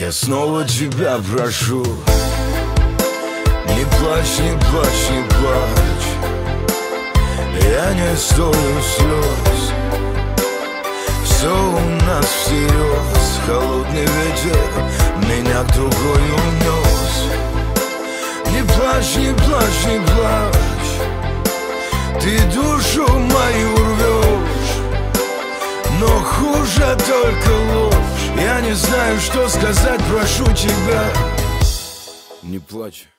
Я снова тебя прошу, не плачь, не плачь, не плачь. Я не стою слез. Все у нас всерьез. Холодный ветер меня к другой унес. Не плачь, не плачь, не плачь. Ты душу мою рвешь, но хуже только ложь. Я не знаю, что сказать, прошу тебя, не плачь.